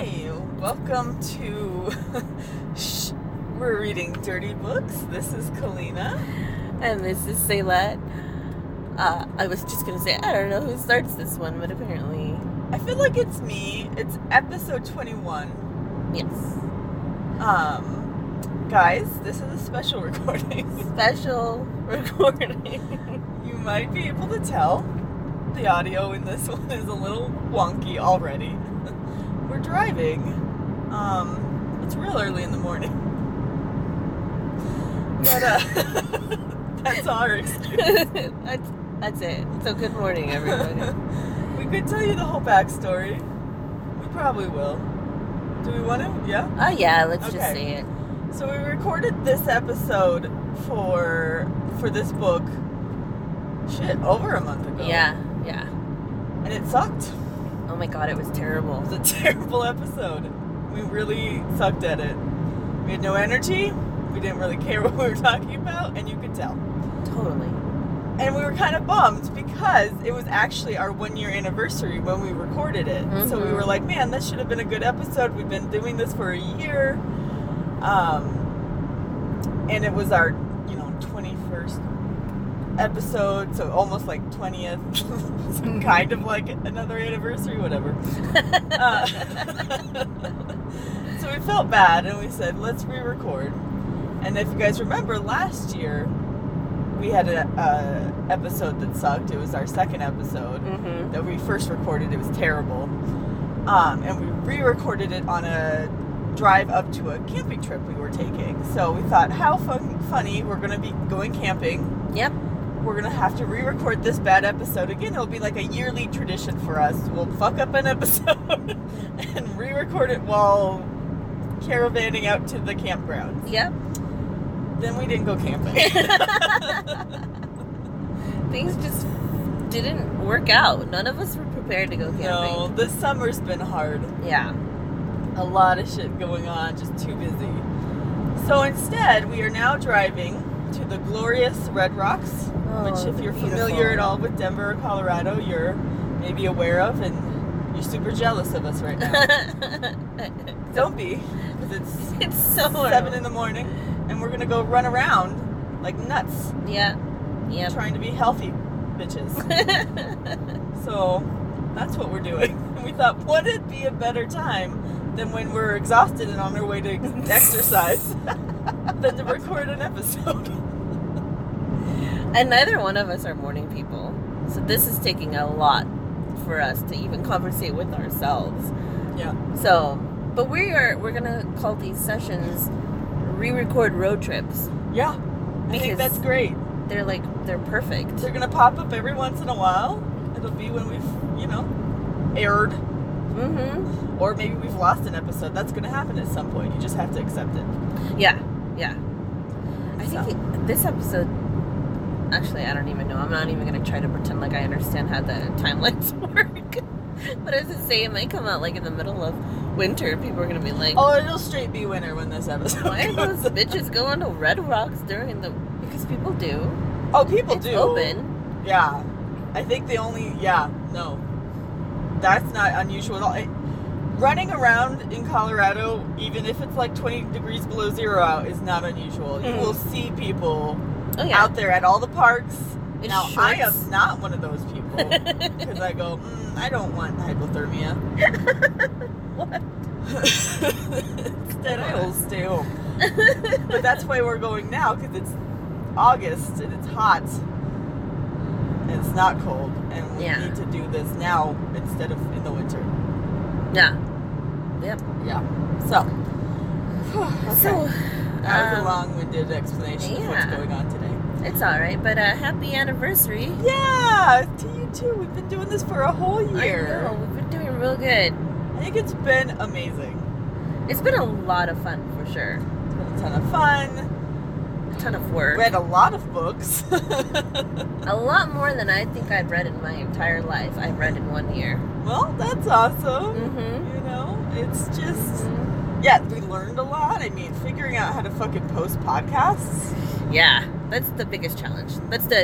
Hi, welcome to We're Reading Dirty Books. This is Kalina. And this is Saylat. I was just going to say, I don't know who starts this one, but apparently... I feel like it's me. It's episode 21. Yes. Guys, this is a special recording. Special recording. You might be able to tell the audio in this one is a little wonky already. We're driving. It's real early in the morning. But, that's our excuse. That's it. So good morning, everybody. We could tell you the whole backstory. We probably will. Do we want to? Yeah? Oh, yeah, let's just say it. So we recorded this episode for this book, over a month ago. Yeah. And it sucked. Oh my god, it was terrible. It was a terrible episode. We really sucked at it. We had no energy. We didn't really care what we were talking about, and you could tell. Totally. And we were kind of bummed because it was actually our 1-year anniversary when we recorded it. Mm-hmm. So we were like, man, this should have been a good episode. We've been doing this for a year. And it was our, 21st episode, so almost like 20th. So kind of like another anniversary, whatever. So we felt bad, and we said, let's re-record. And if you guys remember, last year, we had a episode that sucked. It was our second episode that we first recorded. It was terrible. And we re-recorded it on a drive up to a camping trip we were taking. So we thought, how funny, we're going to be going camping. Yep. We're going to have to re-record this bad episode again. It'll be like a yearly tradition for us. We'll fuck up an episode and re-record it while caravanning out to the campground. Yep. Then we didn't go camping. Things just didn't work out. None of us were prepared to go camping. No, this summer's been hard. Yeah. A lot of shit going on, just too busy. So instead, we are now driving to the glorious Red Rocks, which if you're familiar at all with Denver or Colorado, you're maybe aware of, and you're super jealous of us right now. Don't be, because it's so 7 in the morning, and we're going to go run around like nuts. Yeah. Trying to be healthy bitches. So that's what we're doing. And we thought, would it be a better time than when we're exhausted and on our way to exercise than to record an episode? And neither one of us are morning people. So this is taking a lot for us to even conversate with ourselves. Yeah. So, but we're going to call these sessions re-record road trips. Yeah. I think that's great. They're perfect. They're going to pop up every once in a while. It'll be when we've, aired. Mm-hmm. Or maybe we've lost an episode. That's going to happen at some point. You just have to accept it. Yeah. I think this episode, actually, I don't even know. I'm not even going to try to pretend like I understand how the timelines work. But as I say, it might come out like in the middle of winter. People are going to be like, oh, it'll straight be winter when this episode why are those bitches going to Red Rocks during the... Because people do. Oh, people do. It's open. Yeah. I think no. That's not unusual at all. Running around in Colorado, even if it's like 20 degrees below zero out, is not unusual. You will see people out there at all the parks. Now, shorts. I am not one of those people. Because I go, I don't want hypothermia. What? Instead, I will stay home. But that's why we're going now, because it's August and it's hot. And it's not cold. And we need to do this now instead of in the winter. Yeah. Yep. Yeah. So. Okay. So. That was a long-winded explanation of what's going on today. It's alright, but happy anniversary. Yeah, to you too. We've been doing this for a whole year. I know, we've been doing real good. I think it's been amazing. It's been a lot of fun, for sure. It's been a ton of fun. A ton of work. Read a lot of books. A lot more than I think I've read in my entire life. I've read in 1 year. Well, that's awesome. Mm-hmm. It's just... Yeah, we learned a lot. I mean, figuring out how to fucking post podcasts. Yeah, that's the biggest challenge. That's the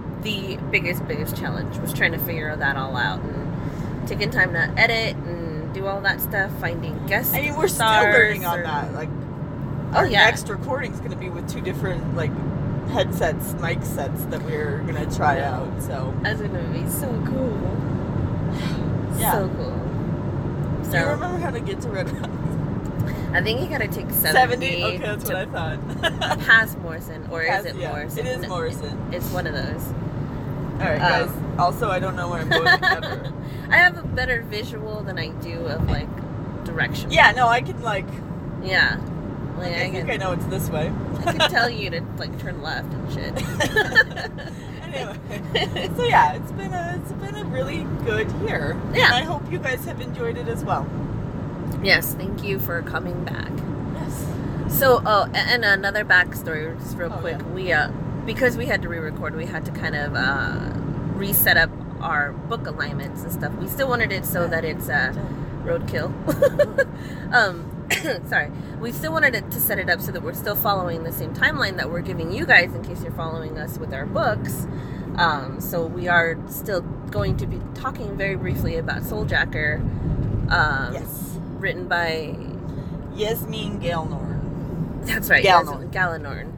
biggest challenge, was trying to figure that all out. And taking time to edit and do all that stuff, finding guests. I mean, we're still learning on that. Like, our yeah. next recording is going to be with 2 different, like, headsets, mic sets that we're going to try out, so. That's going to be so cool. Yeah. So cool. So, do you remember how to get to Red Rocks? I think you got to take 70? Okay, that's what I thought. Past Morrison, or is it Morrison? It is Morrison. It's one of those. Alright, guys. Also, I don't know where I'm going ever. I have a better visual than I do of, like, direction. Yeah, no, I can, like... Yeah. Like, I think I know it's this way. I can tell you to, like, turn left and shit. Anyway. So, yeah, it's been a really good year. Yeah. And I hope you guys have enjoyed it as well. Yes, thank you for coming back. Yes. So, and another backstory, just real quick. Yeah. We, because we had to re-record, we had to kind of reset up our book alignments and stuff. We still wanted it so that it's roadkill. Sorry. We still wanted it to set it up so that we're still following the same timeline that we're giving you guys in case you're following us with our books. So we are still going to be talking very briefly about Souljacker. Yes. Written by Yasmin Galenorn. That's right. Galenorn. Galenorn.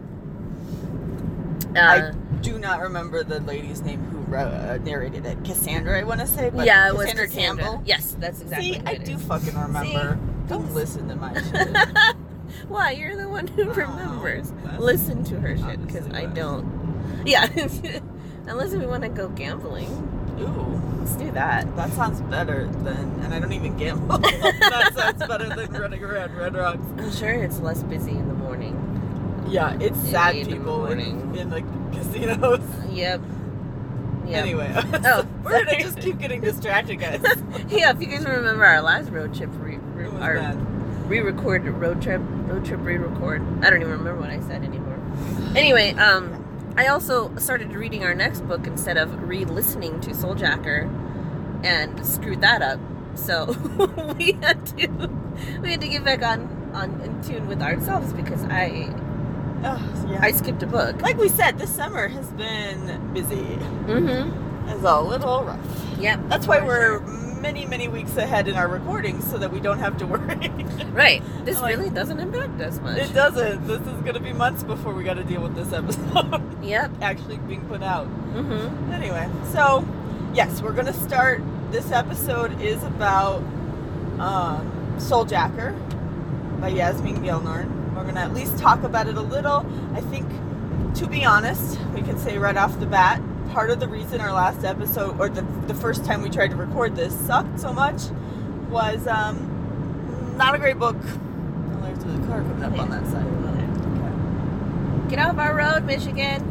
I do not remember the lady's name who narrated it. Cassandra, I want to say. But yeah, it Cassandra was Cassandra. Campbell. Yes, that's exactly. See, what I it do is. fucking remember. See? Don't listen to my shit. Why? You're the one who remembers. Listen to her shit because I don't. Yeah, unless we want to go gambling. Ooh, Let's do that. that sounds better than, and I don't even gamble. That sounds better than running around Red Rocks. I'm sure it's less busy in the morning. Yeah, it's sad in the people morning. in like casinos. Yep. Anyway, Oh, we're gonna sorry. just keep getting distracted, guys. Yeah, if you guys remember our last road trip, It was bad. re-recorded road trip re-record. I don't even remember what I said anymore. Anyway, I also started reading our next book instead of re-listening to Souljacker, and screwed that up. So we had to get back on in tune with ourselves because I skipped a book. Like we said, this summer has been busy. Mm-hmm. It's a little rough. Yep. That's why for we're sure. many weeks ahead in our recordings so that we don't have to worry. Right. This Like, really doesn't impact us much. It doesn't. This is going to be months before we got to deal with this episode Yep. actually being put out. Mm-hmm. Anyway, so yes, we're going to start. This episode is about Souljacker by Yasmin Galenorn. We're going to at least talk about it a little. I think, to be honest, we can say right off the bat, part of the reason our last episode, or the first time we tried to record this, sucked so much was not a great book. Oh, there's the car coming up on that side. Get off our road, Michigan.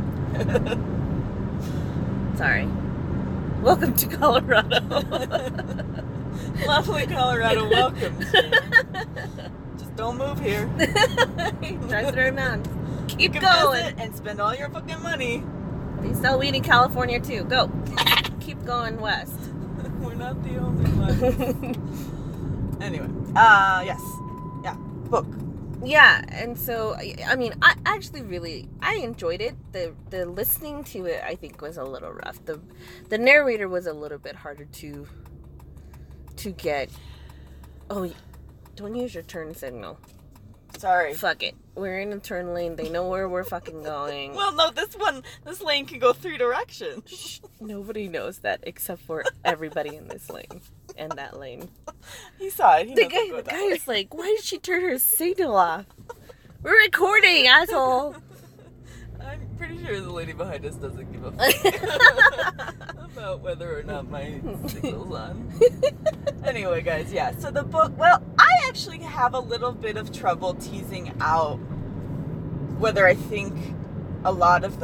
Sorry. Welcome to Colorado. Lovely Colorado, welcome. Just don't move here. Drive through mountains. Keep You can going. visit and spend all your fucking money. They sell weed in California too. Go. Keep going west. We're not the only ones. Anyway, yes. Yeah, book. Yeah, and so I mean, I actually I enjoyed it. The listening to it, I think, was a little rough. The narrator was a little bit harder to get. Oh, don't use your turn signal. Sorry. Fuck it. We're in a turn lane. They know where we're fucking going. Well, no, this lane can go 3 directions. Nobody knows that except for everybody in this lane and that lane. He saw it. He The knows to go guy that way. is like, why did she turn her signal off? We're recording, asshole. I'm pretty sure the lady behind us doesn't give a fuck about whether or not my signal's on. Anyway, guys, yeah. So the book, well, I actually have a little bit of trouble teasing out whether I think a lot of the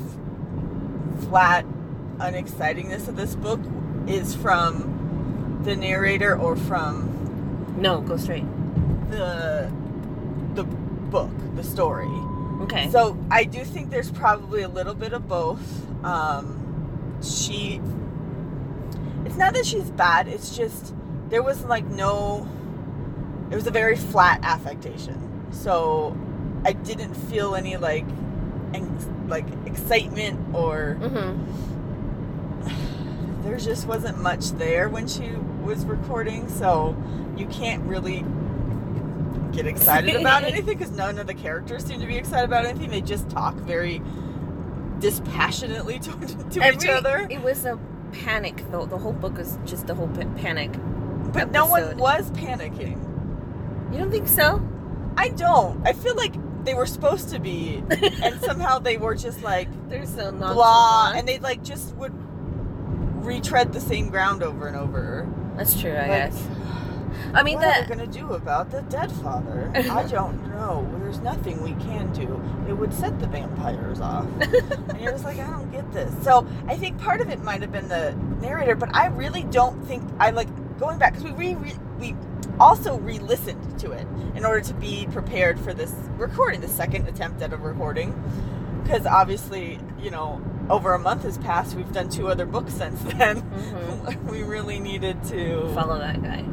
flat unexcitingness of this book is from the narrator or from No, go straight. the book, the story. Okay. So I do think there's probably a little bit of both. It's not that she's bad, it's just there was like it was a very flat affectation. So I didn't feel any like excitement or Mm-hmm. there just wasn't much there when she was recording, so you can't really get excited about anything because none of the characters seem to be excited about anything. They just talk very dispassionately to each other. It was a panic, though. The whole book was just a whole panic. But episode. No one was panicking. You don't think so? I don't. I feel like they were supposed to be, and somehow they were just like they're so blah, and they like just would retread the same ground over and over. That's true, I guess. I mean, what are we gonna do about the dead father? I don't know. There's nothing we can do. It would set the vampires off. And you're just like, I don't get this. So I think part of it might have been the narrator, but I really don't think I like going back because we also re-listened to it in order to be prepared for this recording, the second attempt at a recording. Because obviously, you know, over a month has passed. We've done 2 other books since then. Mm-hmm. We really needed to follow that guy.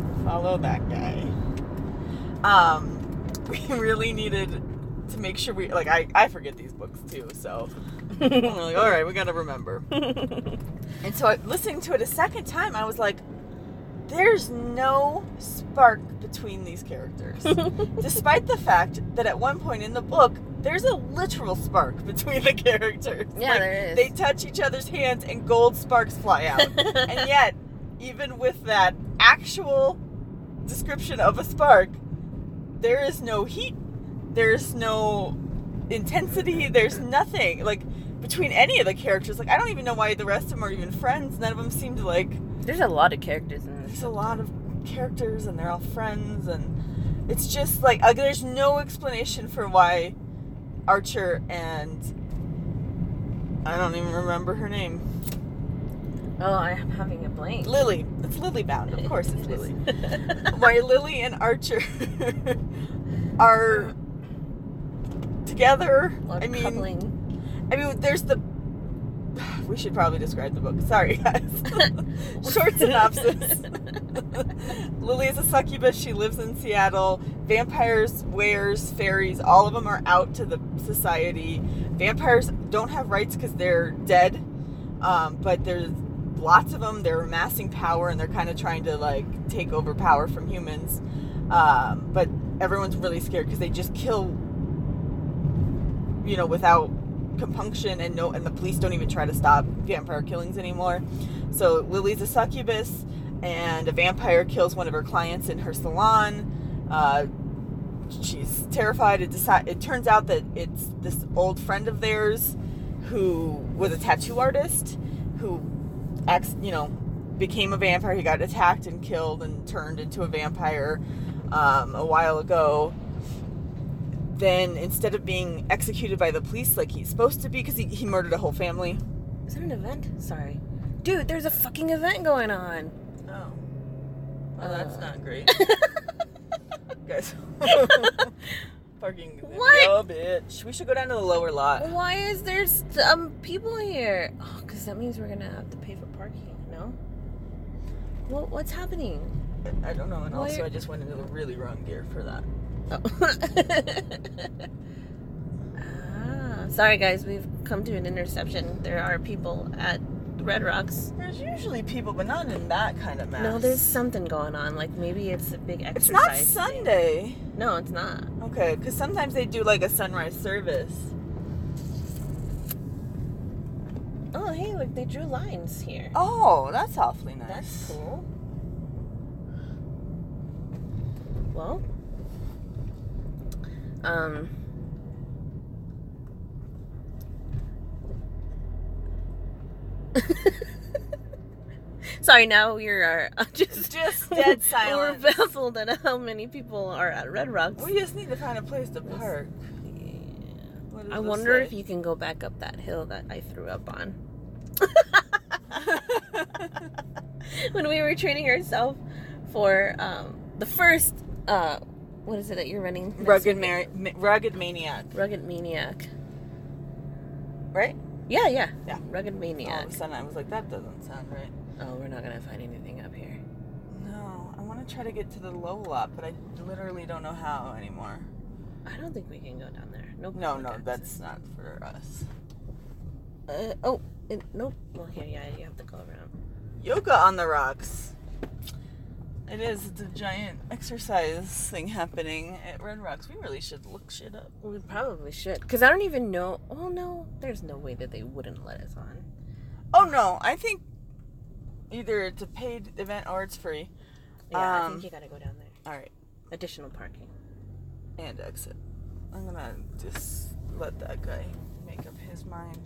We really needed to make sure we like. I forget these books too, so I'm like, all right, we got to remember. And so listening to it a second time, I was like, there's no spark between these characters, despite the fact that at one point in the book, there's a literal spark between the characters. Yeah, like, there is. They touch each other's hands and gold sparks fly out. And yet, even with that actual description of a spark, there is no heat, there's no intensity, there's nothing like between any of the characters. Like, I don't even know why the rest of them are even friends. None of them seem to like. There's a lot of characters in this. There's a lot of characters, and they're all friends, and it's just like there's no explanation for why Archer and I don't even remember her name. Oh, I'm having a blank. Lily. It's Lily Bound. Of course it's Lily. Why Lily and Archer are together. I mean, coupling. There's the... We should probably describe the book. Sorry, guys. Short synopsis. Lily is a succubus. She lives in Seattle. Vampires, wares, fairies, all of them are out to the society. Vampires don't have rights because they're dead. But there's lots of them. They're amassing power, and they're kind of trying to like take over power from humans. But everyone's really scared because they just kill, you know, without compunction, and the police don't even try to stop vampire killings anymore. So Lily's a succubus, and a vampire kills one of her clients in her salon. She's terrified. It turns out that it's this old friend of theirs who was a tattoo artist who became a vampire. He got attacked and killed and turned into a vampire a while ago. Then instead of being executed by the police like he's supposed to be, because he murdered a whole family. Is there an event? Sorry. Dude, there's a fucking event going on. Oh. Well, that's not great. Guys. Parking is what? a bitch. We should go down to the lower lot. Why is there people here? Oh, because that means we're going to have to pay for parking, no? Well, what's happening? I don't know, and also I just went into the really wrong gear for that. Oh. Sorry guys, we've come to an interception. There are people at Red Rocks. There's usually people, but not in that kind of mess. No, there's something going on. Like maybe it's a big exercise. It's not Sunday. Thing. No, it's not. Okay, because sometimes they do like a sunrise service. Oh, hey, look, they drew lines here. Oh, that's awfully nice. That's cool. Well, sorry, now we're just dead silent. We're baffled at how many people are at Red Rocks. We just need to find a place to park. I wonder if you can go back up that hill that I threw up on. When we were training ourselves for the first what is it that you're running? Rugged Maniac. Rugged Maniac. Right? Yeah. Yeah. Rugged Maniac. All of a sudden I was like, that doesn't sound right. Oh, we're not going to find anything up here. No, I want to try to get to the low lot, but I literally don't know how anymore. I don't think we can go down there. Nope. No, that's not for us. Nope. Well, here, yeah, you have to go around. Yoga on the rocks. It is. It's a giant exercise thing happening at Red Rocks. We really should look shit up. We probably should. Because I don't even know. Oh, no. There's no way that they wouldn't let us on. Oh, no. I think either it's a paid event or it's free. Yeah, I think you gotta go down there. All right. Additional parking. And exit. I'm going to just let that guy make up his mind.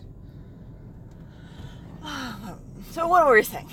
So what were we saying?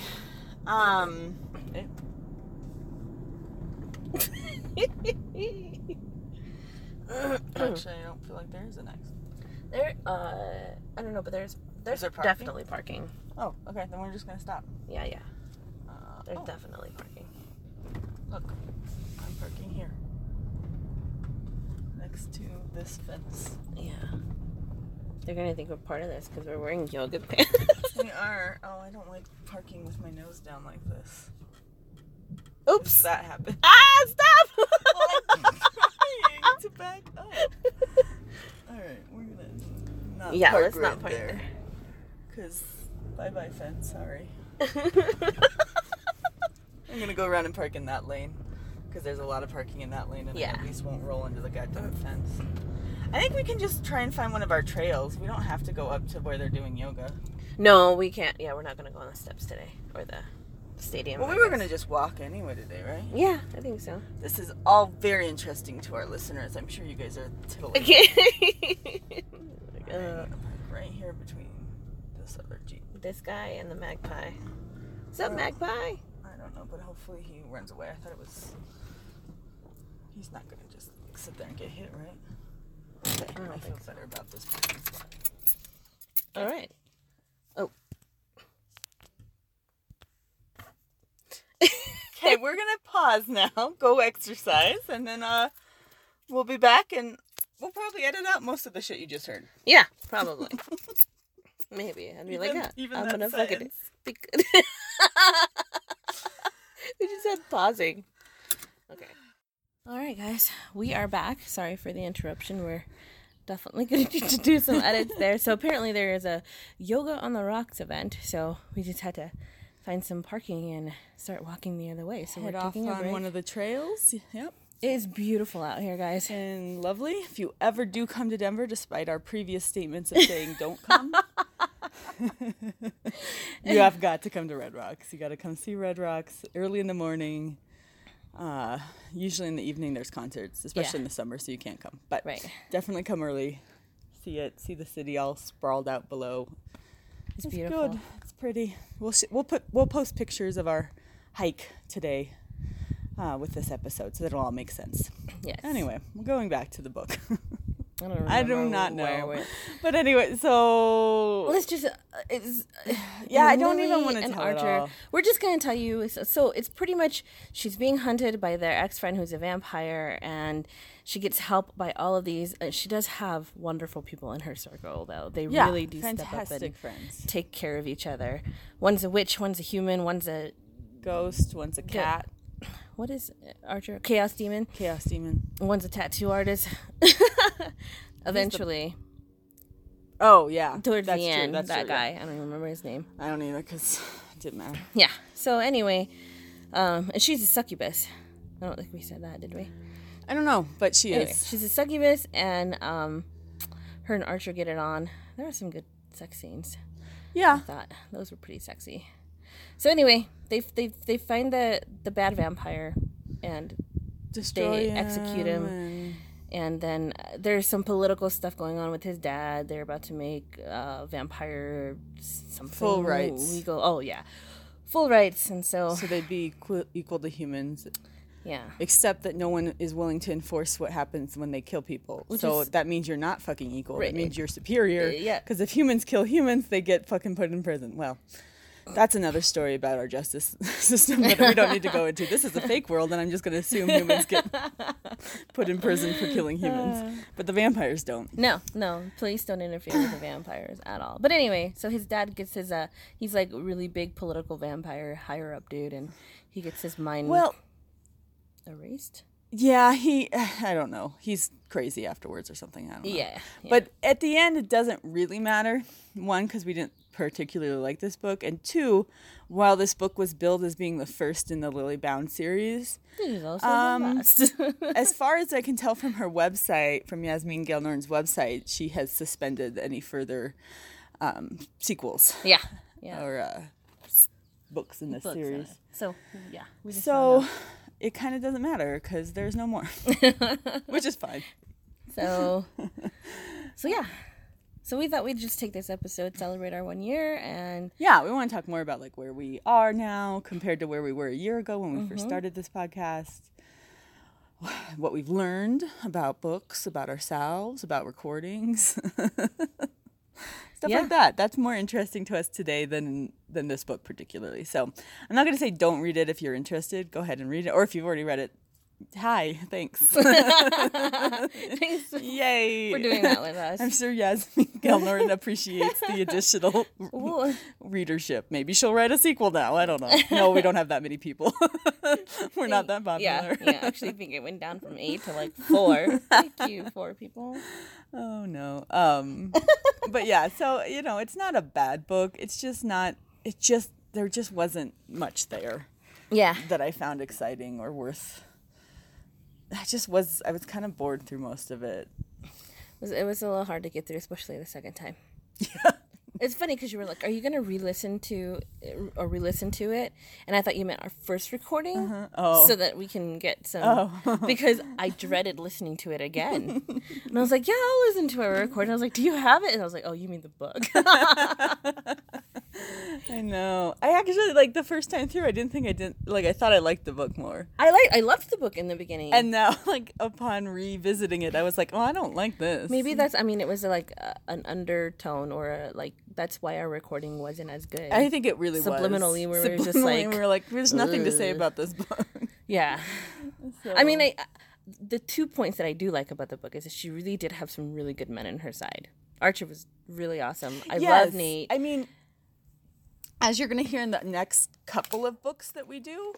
Actually, I don't feel like there is an exit. There, I don't know, but there's there parking? definitely parking. Oh, okay. Then we're just gonna stop. Yeah. There's definitely parking. Look, I'm parking here, next to this fence. Yeah. They're gonna think we're part of this because we're wearing yoga pants. We are. Oh, I don't like parking with my nose down like this. Oops. That happened. Ah! Stop! I'm trying to back up. All right, we're gonna not park let's right not park there. Cause bye fence. Sorry. I'm gonna go around and park in that lane because there's a lot of parking in that lane, and I at least won't roll into the goddamn fence. I think we can just try and find one of our trails. We don't have to go up to where they're doing yoga. No, we can't. Yeah, we're not gonna go on the steps today or the stadium. Well, we were gonna just walk anyway today, right? Yeah, I think so. This is all very interesting to our listeners. I'm sure you guys are totally. I'm gonna park right here between this other Jeep. This guy and the magpie. What's up, magpie? I don't know, but hopefully he runs away. I thought it was. He's not gonna just sit there and get hit, right? Okay, I feel better about this parking spot. All right. Oh. Okay, we're gonna pause now, go exercise, and then we'll be back, and we'll probably edit out most of the shit you just heard. Yeah, probably. Maybe I'd be like, yeah, even I'm that gonna fucking sentence. be good. We just had pausing. Okay. All right, guys, we are back. Sorry for the interruption. We're definitely going to need to do some edits there. So apparently there is a Yoga on the Rocks event. So we just had to find some parking and start walking the other way. So Head we're off taking a on break. one of the trails. Yep. It is beautiful out here, guys. And lovely. If you ever do come to Denver, despite our previous statements of saying don't come, you have got to come to Red Rocks. You got to come see Red Rocks early in the morning. Usually in the evening there's concerts, especially in the summer, so you can't come. But definitely come early. See it. See the city all sprawled out below. It's beautiful. Good. It's pretty. We'll post pictures of our hike today with this episode, so that it'll all make sense. Yes. Anyway, we're going back to the book. I do not know. But anyway, so let's just I don't even want to tell Archer. it all. We're just going to tell you. So it's pretty much she's being hunted by their ex-friend who's a vampire, and she gets help by all of these. She does have wonderful people in her circle, though. They really do step up and friends. Take care of each other. One's a witch, one's a human, one's a ghost, one's a cat. What is Archer? Chaos demon. Chaos demon. One's a tattoo artist. Eventually. Oh, yeah. Towards the end, that guy. I don't even remember his name. I don't either, because it didn't matter. Yeah. So anyway, and she's a succubus. I don't think we said that, did we? I don't know, but she is. She's a succubus, and her and Archer get it on. There were some good sex scenes. Yeah. I thought those were pretty sexy. So anyway, they find the bad vampire, and they execute him. And then there's some political stuff going on with his dad. They're about to make vampire something full rights. Legal. Oh yeah, full rights. And so they'd be equal to humans. Yeah. Except that no one is willing to enforce what happens when they kill people. That means you're not fucking equal. Right. It means you're superior. Yeah. Because if humans kill humans, they get fucking put in prison. Well, that's another story about our justice system that we don't need to go into. This is a fake world, and I'm just going to assume humans get put in prison for killing humans. But the vampires don't. No. Police don't interfere with the vampires at all. But anyway, so his dad gets his, he's like a really big political vampire, higher up dude, and he gets his mind erased. Yeah, I don't know. He's crazy afterwards or something. I don't know. Yeah. But at the end, it doesn't really matter. One, because we didn't particularly like this book. And two, while this book was billed as being the first in the Lily Bound series, This is also the last. as far as I can tell from her website, from Yasmin Gelnorn's website, she has suspended any further sequels. Yeah. Or books in this series. So, yeah. We just So it kind of doesn't matter because there's no more, which is fine. So yeah. So we thought we'd just take this episode, celebrate our 1 year, and Yeah, we want to talk more about like where we are now compared to where we were a year ago when we first started this podcast. What we've learned about books, about ourselves, about recordings. Stuff like that. That's more interesting to us today than this book particularly. So I'm not going to say don't read it if you're interested. Go ahead and read it. Or if you've already read it, hi, thanks. thanks Yay. for doing that with us. I'm sure Yasmin Gelnorn appreciates the additional readership. Maybe she'll write a sequel now. I don't know. No, we don't have that many people. We're not that popular. Yeah, actually I think it went down from 8 to like 4. Thank you, 4 people. Oh, no. But yeah, so, it's not a bad book. It's just not, there just wasn't much there. Yeah. That I found exciting or worth. I was kind of bored through most of it. It was a little hard to get through, especially the second time. Yeah. It's funny because you were like, are you going to re-listen to it? And I thought you meant our first recording so that we can get some, because I dreaded listening to it again. And I was like, yeah, I'll listen to our recording. I was like, do you have it? And I was like, oh, you mean the book. I know. I actually, the first time through, I thought I liked the book more. I loved the book in the beginning. And now, upon revisiting it, I was like, oh, I don't like this. Maybe it was an undertone or that's why our recording wasn't as good. I think it really Subliminally, was. we were just like... we were like, there's nothing to say about this book. Yeah. So. I mean, the 2 points that I do like about the book is that she really did have some really good men in her side. Archer was really awesome. I love Nate. I mean, as you're going to hear in the next couple of books that we do,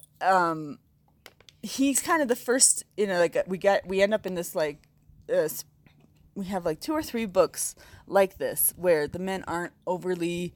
he's kind of the first, we end up in this, we have 2 or 3 books like this where the men aren't overly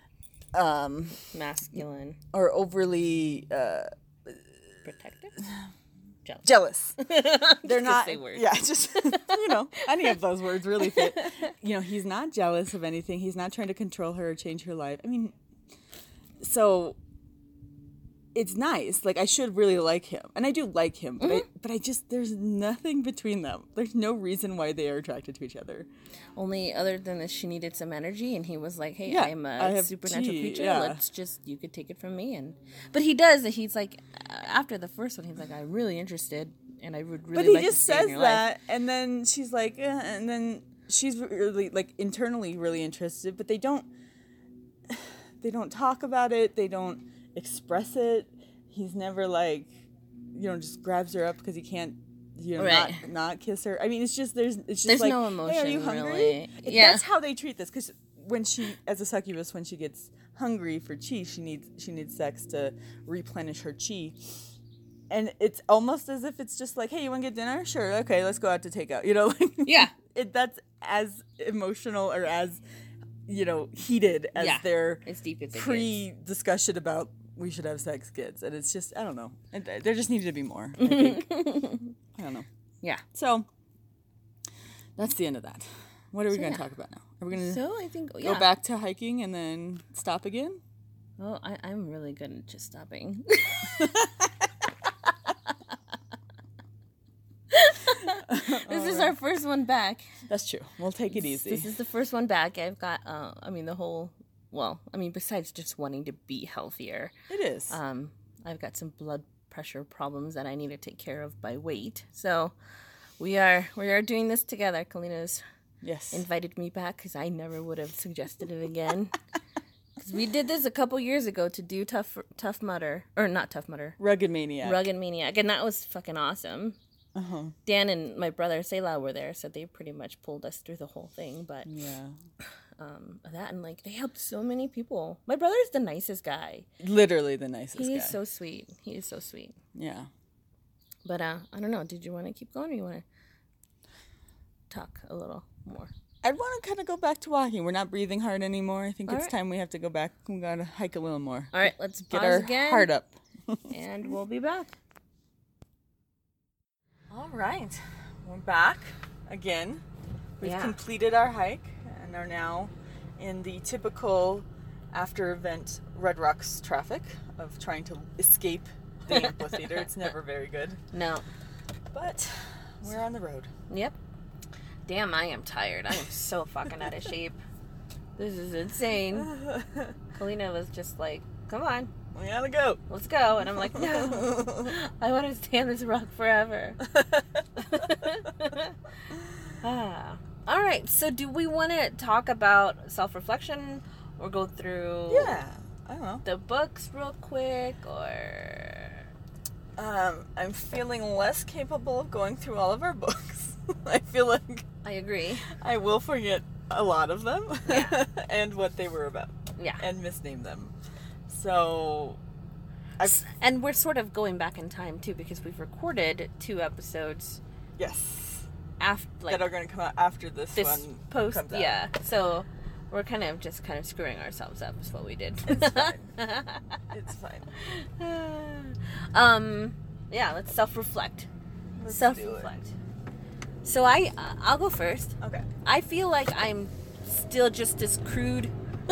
masculine or overly protective, jealous. They're not. Say words. Yeah, just any of those words really fit. He's not jealous of anything. He's not trying to control her or change her life. I mean, so it's nice. I should really like him, and I do like him, but I just there's nothing between them. There's no reason why they are attracted to each other. Only other than that, she needed some energy, and he was like, "Hey, I'm a supernatural creature. Yeah. You could take it from me." But he does. He's like, after the first one, he's like, "I'm really interested, and I would really." But he just says that, and then she's like, and then she's really internally really interested, but they don't talk about it. They don't express it. He's never just grabs her up because he can't not kiss her. I mean, it's just there's no emotion. Hey, are you hungry? Really. That's how they treat this, because when she, as a succubus, when she gets hungry for chi, she needs sex to replenish her chi, and it's almost as if it's just hey, you want to get dinner? Sure, okay, let's go out to takeout. Yeah, that's as emotional or as heated as their pre-discussion about we should have sex kids. And it's just, I don't know. There just needed to be more, I think. I don't know. Yeah. So, that's the end of that. What are we going to talk about now? Are we going to I think, go back to hiking and then stop again? Oh, I'm really good at just stopping. This is our first one back. That's true. We'll take it easy. This is the first one back. I've got, besides just wanting to be healthier. It is. I've got some blood pressure problems that I need to take care of by weight. So we are doing this together. Kalina's invited me back because I never would have suggested it again. Because we did this a couple years ago to do Tough Mudder. Or not Tough Mudder. Rugged Maniac. And that was fucking awesome. Uh-huh. Dan and my brother Selah were there, so they pretty much pulled us through the whole thing. But that and they helped so many people. My brother's the nicest guy. Literally the nicest guy. He is so sweet. Yeah. But I don't know. Did you want to keep going, or you want to talk a little more? I'd want to kind of go back to walking. We're not breathing hard anymore. I think it's time we have to go back. We got to hike a little more. All right, let's get pause our again. Heart up. And we'll be back. All right. We're back again. We've completed our hike and are now in the typical after-event Red Rocks traffic of trying to escape the amphitheater. It's never very good. No. But we're on the road. Yep. Damn, I am tired. I am so fucking out of shape. This is insane. Kalina was just like, come on. We gotta go. Let's go. And I'm like, no. I want to stay on this rock forever. All right. So do we want to talk about self-reflection or go through I don't know. the books real quick, or... I'm feeling less capable of going through all of our books. I feel like... I agree. I will forget a lot of them. Yeah. And what they were about. Yeah. And misname them. So... And we're sort of going back in time, too, because we've recorded 2 episodes. Yes. After, like, that are going to come out after this one post, comes out. Yeah. So we're kind of screwing ourselves up is what we did. It's fine. It's fine. Yeah, let's self-reflect. Let's Self-reflect. So I'll go first. Okay. I feel like I'm still just as crude.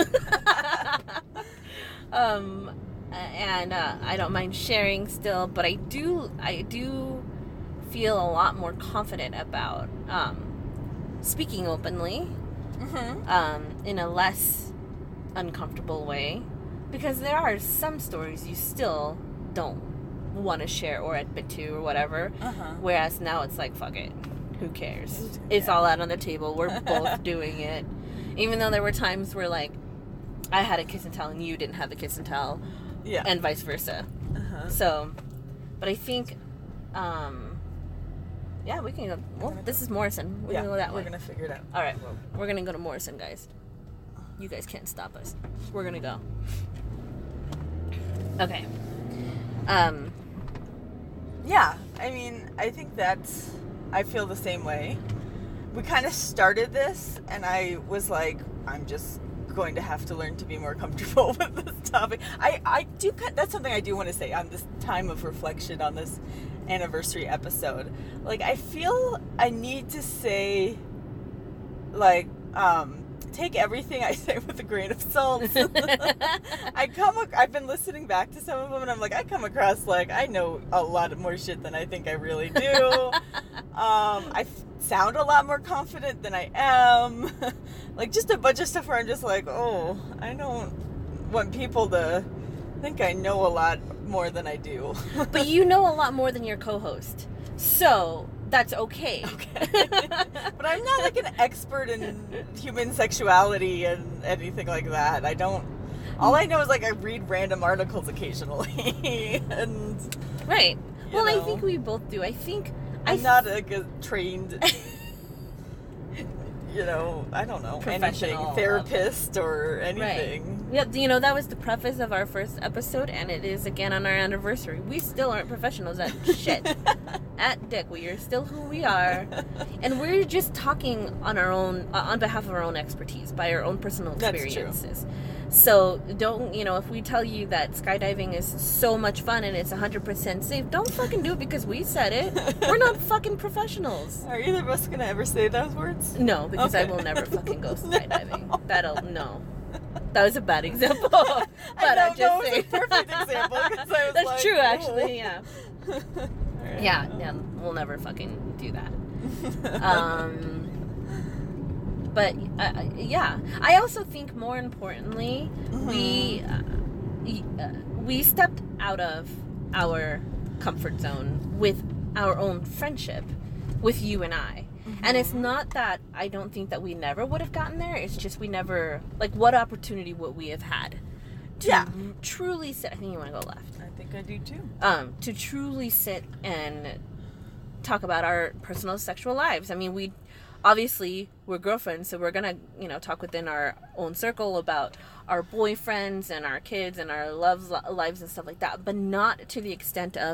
And I don't mind sharing still, but I do feel a lot more confident about speaking openly, in a less uncomfortable way, because there are some stories you still don't want to share or admit to or whatever, whereas now it's like, fuck it, who cares? It's all out on the table. We're both doing it, even though there were times where, like, I had a kiss and tell and you didn't have the kiss and tell, and vice versa. So, but I think, we can go. Well, this is Morrison. We can go that way. We're gonna figure it out. All right, well, we're gonna go to Morrison, guys. You guys can't stop us. We're gonna go. Okay. Yeah, I mean, I think I feel the same way. We kind of started this, and I was like, I'm just going to have to learn to be more comfortable with this topic. That's something I do want to say on this time of reflection on this anniversary episode. Like, I feel I need to say, like, take everything I say with a grain of salt. I've been listening back to some of them, and I'm like, I come across like I know a lot more shit than I think I really do. I sound a lot more confident than I am. Like, just a bunch of stuff where I'm just like, oh, I don't want people to think I know a lot more than I do. But you know a lot more than your co-host, so that's okay. But I'm not like an expert in human sexuality and anything like that. All I know is, like, I read random articles occasionally. And right. Well, I think we both do. I think I'm not a trained, I don't know, anything, therapist or anything. Right. Yeah, that was the preface of our first episode, and it is again on our anniversary. We still aren't professionals at shit. At Dick, we are still who we are, and we're just talking on our own, on behalf of our own expertise, by our own personal experiences. That's true. So don't, if we tell you that skydiving is so much fun and it's 100% safe, don't fucking do it because we said it. We're not fucking professionals. Are either of us gonna ever say those words? No, because I will never fucking go skydiving. No. That was a bad example. But I'm just saying. It was a perfect example. I was That's true, actually, yeah. Right. Yeah, we'll never fucking do that. But I also think more importantly, we stepped out of our comfort zone with our own friendship with you and I. And it's not that I don't think that we never would have gotten there. It's just we never, like, what opportunity would we have had to truly sit? I think you want to go left. I think I do too. To truly sit and talk about our personal sexual lives. I mean, we're girlfriends, so we're gonna, talk within our own circle about our boyfriends and our kids and our lives and stuff like that, but not to the extent of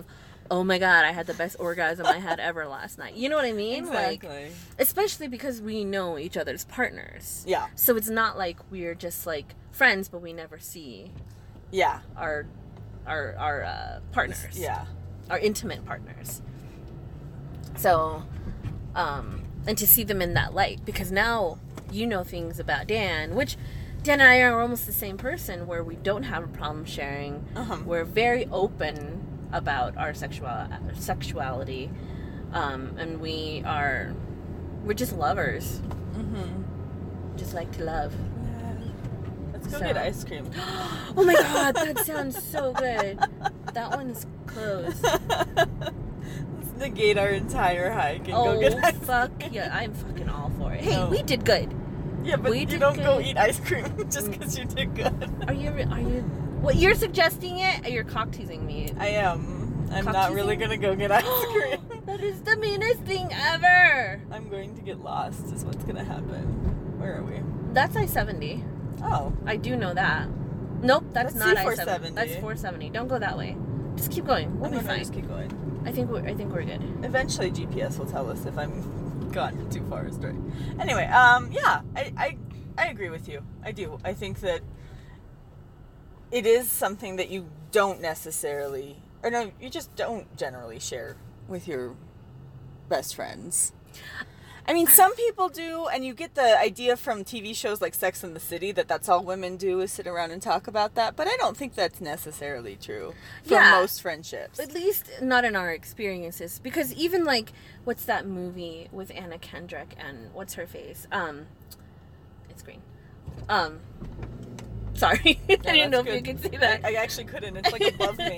oh my God, I had the best orgasm I had ever last night. You know what I mean? Exactly. Like, especially because we know each other's partners. Yeah. So it's not like we're just like friends, but we never see Yeah. our partners. Yeah. Our intimate partners. So, and to see them in that light, because now you know things about Dan, which Dan and I are almost the same person, where we don't have a problem sharing. We're very open about our sexuality, and we're just lovers. Just like to love. Yeah. Let's go get ice cream. Oh my God, that sounds so good. That one is closed. Let's negate our entire hike and go get ice fuck yeah, I'm fucking all for it. Hey, No. we did good. Yeah, but you don't go eat ice cream just because you did good. Are you? What, you're suggesting it? You're cock teasing me. I am. I'm Cock not teasing? really gonna go get ice cream. That is the meanest thing ever. I'm going to get lost is what's gonna happen. Where are we? That's I-70. Oh. I do know that. Nope, that's not I-70. C470. That's 470. Don't go that way. Just keep going. We'll be fine. Just keep going. I think we're good. Eventually GPS will tell us if I'm gone too far astray. Anyway, yeah, I agree with you. I do. I think that it is something that you don't necessarily, or no, you just don't generally share with your best friends. I mean, some people do, and you get the idea from TV shows like Sex and the City that that's all women do is sit around and talk about that, but I don't think that's necessarily true for most friendships. At least not in our experiences, because even like, what's that movie with Anna Kendrick and what's her face? It's green. Sorry. I didn't know if you could see that. I actually couldn't. It's like above me.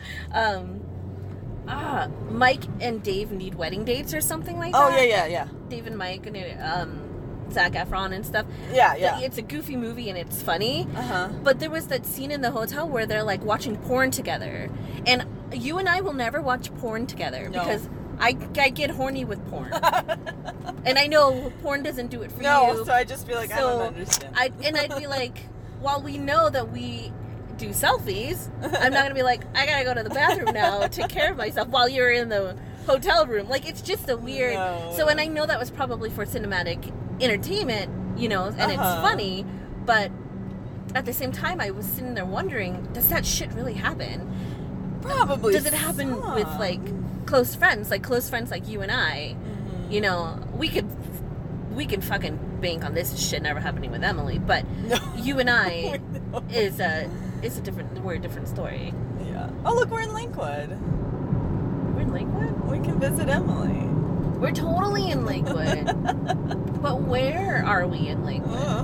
Mike and Dave need wedding dates or something like that. Oh, yeah. yeah. Dave and Mike and Zac Efron and stuff. Yeah. It's a goofy movie and it's funny. Uh-huh. But there was that scene in the hotel where they're like watching porn together. And you and I will never watch porn together because I get horny with porn. And I know porn doesn't do it for you. No, so I just feel like I don't understand. I'd be like, while we know that we do selfies, I'm not gonna be like, I gotta go to the bathroom now, take care of myself while you're in the hotel room. Like, it's just a weird. No. So, and I know that was probably for cinematic entertainment, and it's funny, but at the same time, I was sitting there wondering, does that shit really happen? Probably. Does it happen with like close friends like you and I? Mm-hmm. We could fucking bank on this shit never happening with Emily, but you and I we're a different story. Yeah. Oh, look, we're in Lakewood. We're in Lakewood? We can visit Emily. We're totally in Lakewood. But where are we in Lakewood?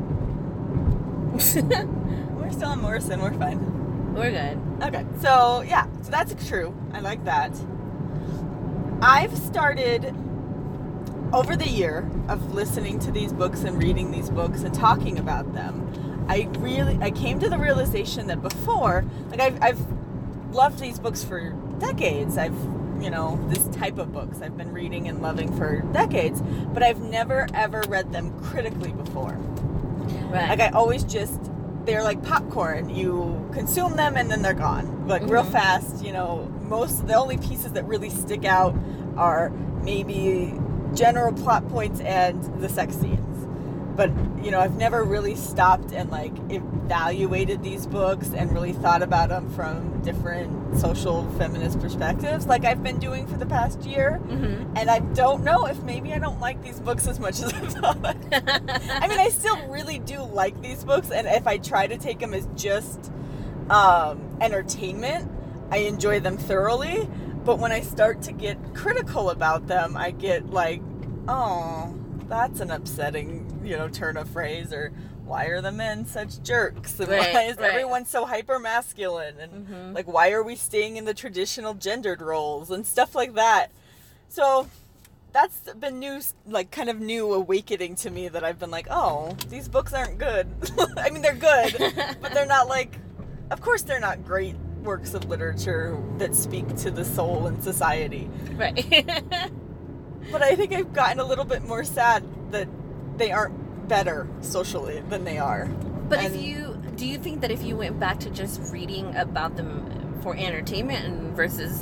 We're still in Morrison. We're fine. We're good. Okay. So, yeah. So that's true. I like that. I've started, over the year of listening to these books and reading these books and talking about them, I came to the realization that before, like I've loved these books for decades. This type of books I've been reading and loving for decades, but I've never ever read them critically before. Right. Like I always they're like popcorn. You consume them and then they're gone. Like real fast, the only pieces that really stick out are maybe general plot points and the sex scenes. But, I've never really stopped and, like, evaluated these books and really thought about them from different social feminist perspectives like I've been doing for the past year. Mm-hmm. And I don't know if maybe I don't like these books as much as I thought. I mean, I still really do like these books, and if I try to take them as just entertainment, I enjoy them thoroughly. But when I start to get critical about them, I get like, oh, that's an upsetting, turn of phrase, or why are the men such jerks? And why is everyone so hyper masculine? And like, why are we staying in the traditional gendered roles and stuff like that? So that's been kind of new awakening to me, that I've been like, oh, these books aren't good. I mean, they're good, but they're not of course they're not great works of literature that speak to the soul and society. Right. But I think I've gotten a little bit more sad that they aren't better socially than they are. But do you think that if you went back to just reading about them for entertainment versus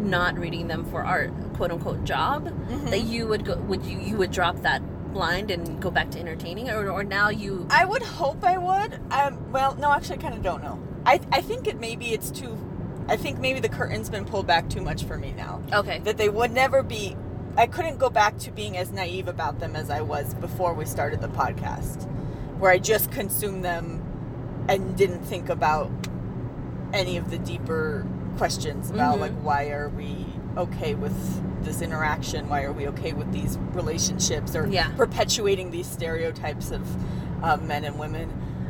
not reading them for our quote unquote job, that you would go, you would drop that blind and go back to entertaining, or now you... I would hope I would. Well, no, actually, I kind of don't know. I think it's too... I think maybe the curtain's been pulled back too much for me now. Okay. That they would never be... I couldn't go back to being as naive about them as I was before we started the podcast, where I just consumed them and didn't think about any of the deeper questions about, like, why are we okay with this interaction? Why are we okay with these relationships, or perpetuating these stereotypes of men and women?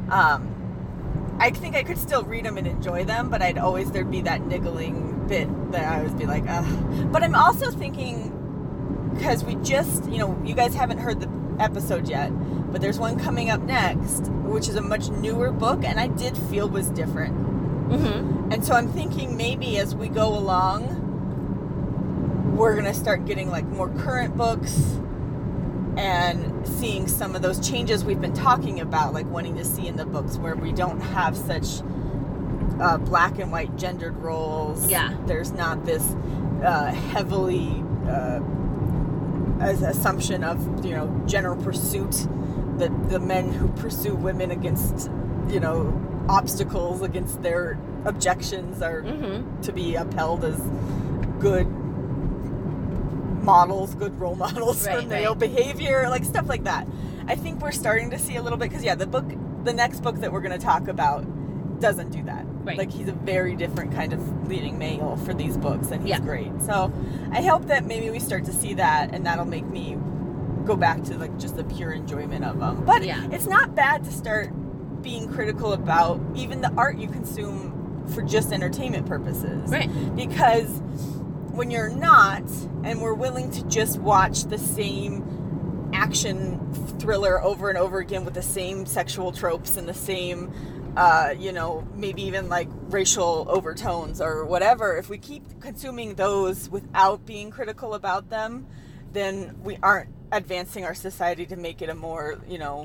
I think I could still read them and enjoy them, but there'd be that niggling bit that I would be like, ugh. But I'm also thinking, because we just, you guys haven't heard the episode yet, but there's one coming up next, which is a much newer book, and I did feel was different. And so I'm thinking maybe as we go along, we're going to start getting like more current books and seeing some of those changes we've been talking about, like wanting to see in the books where we don't have such black and white gendered roles. Yeah. There's not this heavily assumption of, general pursuit, that the men who pursue women against, obstacles, against their objections are to be upheld as good models, good role models for male behavior, like stuff like that. I think we're starting to see a little bit, because the next book that we're going to talk about doesn't do that. Right. Like, he's a very different kind of leading male for these books, and he's great. So I hope that maybe we start to see that, and that'll make me go back to like just the pure enjoyment of them. But it's not bad to start being critical about even the art you consume for just entertainment purposes. Right. Because when you're not, and we're willing to just watch the same action thriller over and over again with the same sexual tropes and the same, maybe even like racial overtones or whatever, if we keep consuming those without being critical about them, then we aren't advancing our society to make it a more,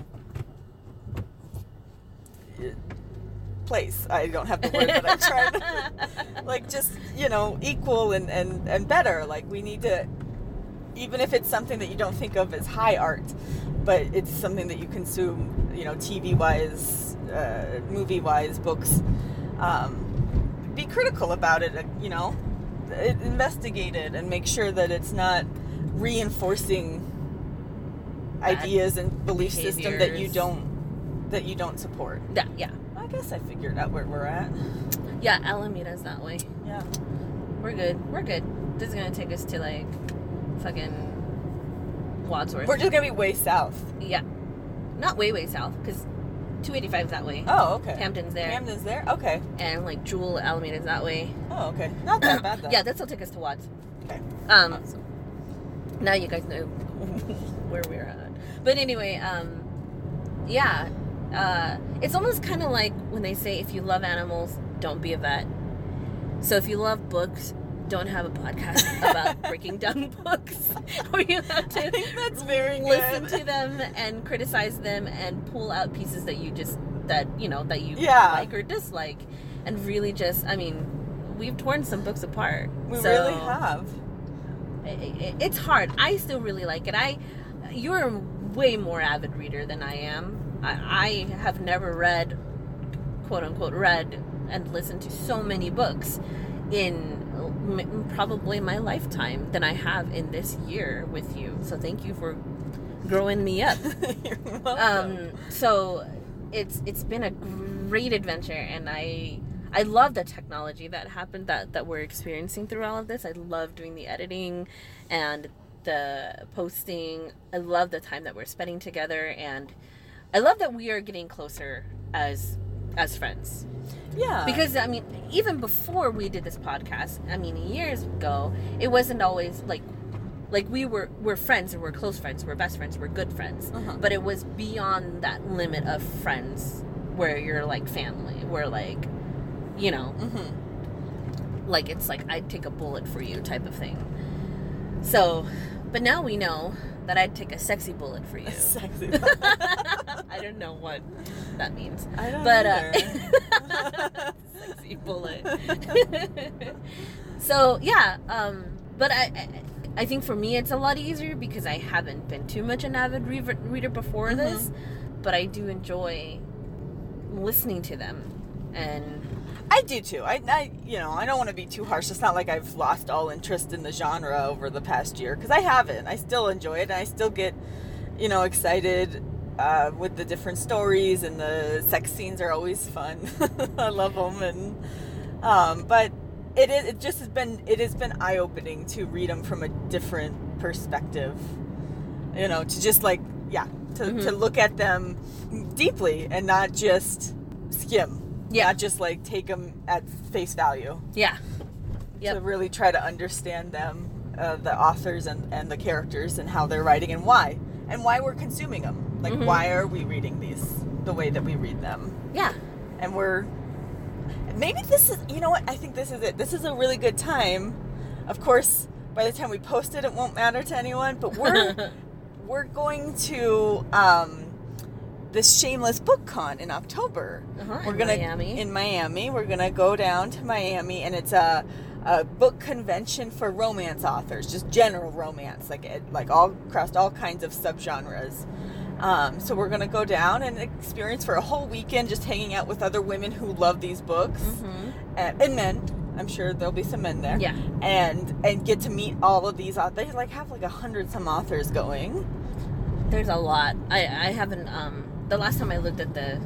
place. I don't have the word that I'm trying to, like, just, equal and better. Like, we need to, even if it's something that you don't think of as high art, but it's something that you consume, TV-wise, movie-wise, books, be critical about it, investigate it, and make sure that it's not reinforcing ideas and belief system that you don't support. Yeah. I guess I figured out where we're at. Yeah, Alameda's that way. Yeah. We're good. This is gonna take us to like fucking Wadsworth. We're just gonna be way south. Yeah. Not way south, because 285 is that way. Oh, okay. Hampton's there. Okay. And like Jewel, Alameda's that way. Oh, okay. Not that bad though. Yeah, this will take us to Wads. Okay. Awesome. Now you guys know where we're at. But anyway, it's almost kind of like when they say, if you love animals, don't be a vet. So if you love books, don't have a podcast about breaking down books, or you have to, I think that's very listen good. to them and criticize them and pull out pieces that you Yeah. like or dislike, and really just, we've torn some books apart. We really have. It's hard. I still really like it. You're a way more avid reader than I am. I have never read, quote unquote, read and listened to so many books in probably my lifetime than I have in this year with you. So thank you for growing me up. You're welcome. So it's been a great adventure, and I love the technology that happened, that we're experiencing through all of this. I love doing the editing and the posting. I love the time that we're spending together, and I love that we are getting closer as friends. Yeah. Because, even before we did this podcast, years ago, it wasn't always like we're friends, and we're close friends, we're best friends, we're good friends. But it was beyond that limit of friends where you're like family, where like, like it's like I'd take a bullet for you type of thing. So, but now we know that I'd take a sexy bullet for you. Sexy. I don't know what that means. I don't either. Sexy bullet. So yeah, but I think for me it's a lot easier because I haven't been too much an avid reader before this, but I do enjoy listening to them, and I do too. I you know, I don't want to be too harsh. It's not like I've lost all interest in the genre over the past year, because I haven't. I still enjoy it, and I still get, you know, excited with the different stories, and the sex scenes are always fun. I love them, and but it has been eye-opening to read them from a different perspective. You know, to just like to look at them deeply and not just skim. Yeah. Not just like take them at face value. Yeah. Yep. To really try to understand them, the authors and the characters and how they're writing and why we're consuming them. Like, why are we reading these the way that we read them? Yeah. And maybe this is, you know what? I think this is it. This is a really good time. Of course, by the time we post it, it won't matter to anyone. But we're going to this Shameless Book Con in October. In Miami. We're gonna go down to Miami, and it's a book convention for romance authors, just general romance, like all across all kinds of subgenres. So we're gonna go down and experience for a whole weekend just hanging out with other women who love these books, and men. I'm sure there'll be some men there. Yeah. And get to meet all of these authors. They have 100 some authors going. There's a lot. I haven't. The last time I looked at the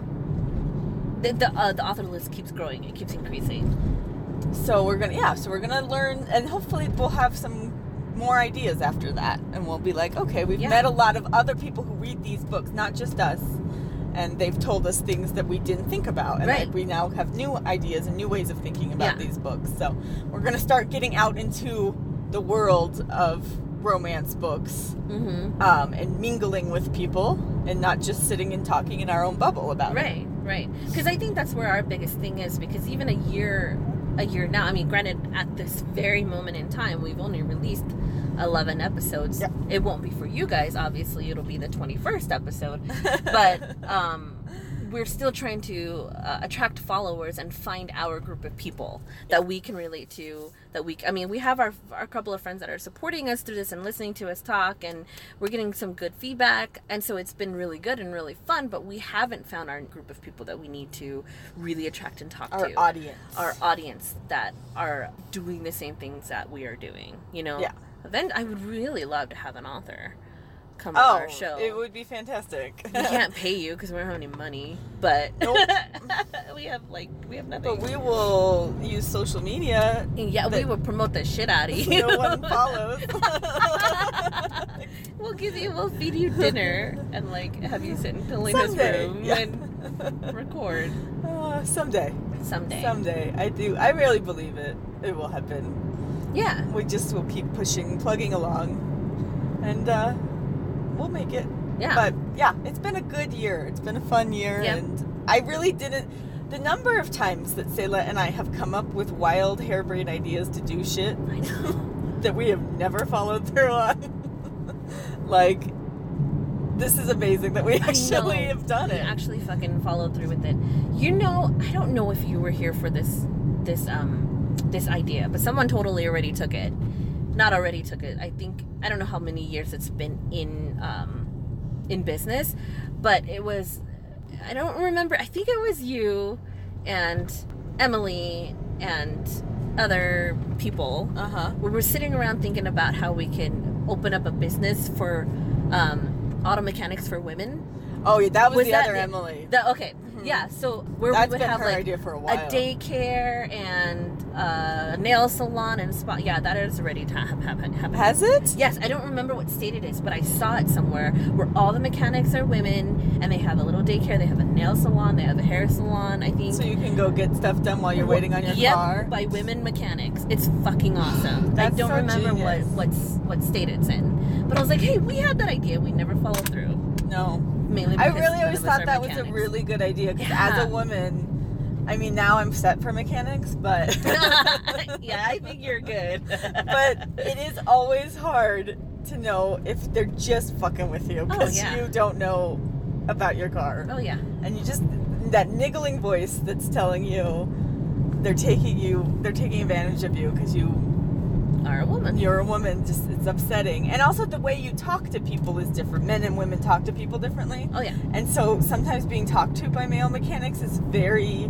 author list keeps growing. It keeps increasing. So we're gonna learn, and hopefully we'll have some more ideas after that, and we'll be like, okay, we've met a lot of other people who read these books, not just us, and they've told us things that we didn't think about, and we now have new ideas and new ways of thinking about these books. So we're gonna start getting out into the world of romance books, and mingling with people, and not just sitting and talking in our own bubble about it. Right. Because I think that's where our biggest thing is, because even a year now, I mean, granted, at this very moment in time, we've only released 11 episodes. Yep. It won't be for you guys, obviously. It'll be the 21st episode. But we're still trying to attract followers and find our group of people that we can relate to. We have our couple of friends that are supporting us through this and listening to us talk, and we're getting some good feedback, and so it's been really good and really fun, but we haven't found our group of people that we need to really attract and talk to. Our audience that are doing the same things that we are doing, you know? Yeah. Then I would really love to have an author come on our show. It would be fantastic. We can't pay you because we don't have any money, but nope. we have nothing. But we will use social media. Yeah, we will promote the shit out of you. No one follows. We'll feed you dinner and have you sit in Helena's room and record. Someday. I really believe it. It will happen. Yeah. We just will keep plugging along, and we'll make it. Yeah. But yeah, it's been a good year. It's been a fun year, and I really didn't. The number of times that Selah and I have come up with wild, harebrained ideas to do shit, I know, that we have never followed through on. This is amazing that we actually have done it. We actually fucking followed through with it. You know, I don't know if you were here for this idea, but someone totally already took it. Not already took it. I don't know how many years it's been in business, but it was, I don't remember. I think it was you and Emily and other people. We were sitting around thinking about how we can open up a business for auto mechanics for women. Oh, yeah, that was the other Emily. Okay. Yeah, so where That's we would been have her idea for a while. A daycare and a nail salon and spa. Yeah, that has already happened. Has it? Yes, I don't remember what state it is, but I saw it somewhere where all the mechanics are women, and they have a little daycare, they have a nail salon, they have a hair salon, I think. So you can go get stuff done while you're waiting on your car? Yep, by women mechanics. It's fucking awesome. I don't remember what state it's in. But I was like, hey, we had that idea. We never followed through. No. Mainly I really always thought that was a really good idea, because as a woman, I mean, now I'm set for mechanics, but yeah, I think you're good. But it is always hard to know if they're just fucking with you, because you don't know about your car. Oh yeah. And you just, that niggling voice that's telling you, they're taking advantage of you because you are a woman. You're a woman. Just, it's upsetting. And also the way you talk to people is different. Men and women talk to people differently. Oh, yeah. And so sometimes being talked to by male mechanics is very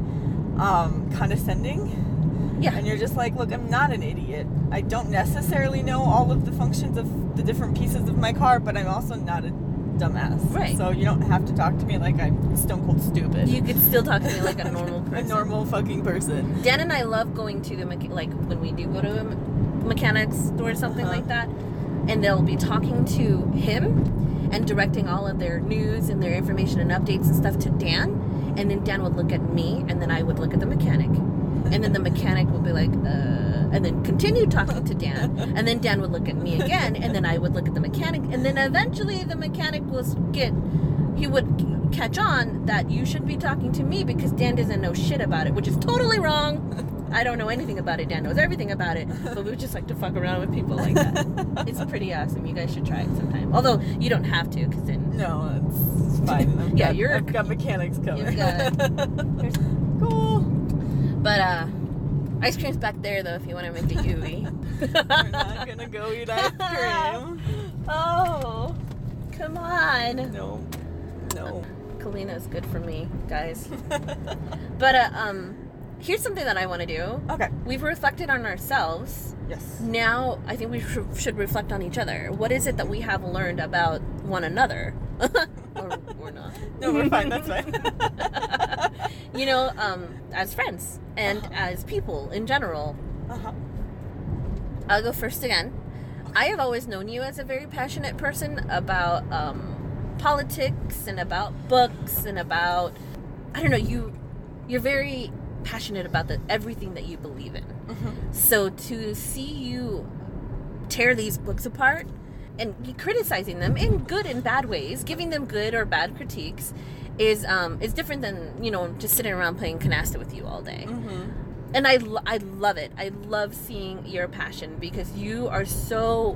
condescending. Yeah. And you're just like, look, I'm not an idiot. I don't necessarily know all of the functions of the different pieces of my car, but I'm also not a dumbass. Right. So you don't have to talk to me like I'm stone cold stupid. You could still talk to me like a normal person. A normal fucking person. Dan and I love going to the, like, when we do go to a mechanics store or something like that, and they'll be talking to him and directing all of their news and their information and updates and stuff to Dan, and then Dan would look at me, and then I would look at the mechanic, and then the mechanic would be like, and then continue talking to Dan, and then Dan would look at me again, and then I would look at the mechanic, and then eventually the mechanic he would catch on that you should be talking to me because Dan doesn't know shit about it, which is totally wrong. I don't know anything about it. Dan knows everything about it. But we just like to fuck around with people like that. It's pretty awesome. You guys should try it sometime. Although you don't have to, because then... No, it's fine. I've got mechanics covered. Cool. But, ice cream's back there, though, if you want to make a Yui. We're not going to go eat ice cream. Oh, come on. No. Kalina is good for me, guys. But, here's something that I want to do. Okay. We've reflected on ourselves. Yes. Now, I think we should reflect on each other. What is it that we have learned about one another? or not. No, we're fine. That's fine. You know, as friends and as people in general. I'll go first again. I have always known you as a very passionate person about politics and about books and about, I don't know, you're very passionate about everything that you believe in. So to see you tear these books apart and criticizing them in good and bad ways, giving them good or bad critiques, is different than, you know, just sitting around playing canasta with you all day. And I love it. I love seeing your passion because you are so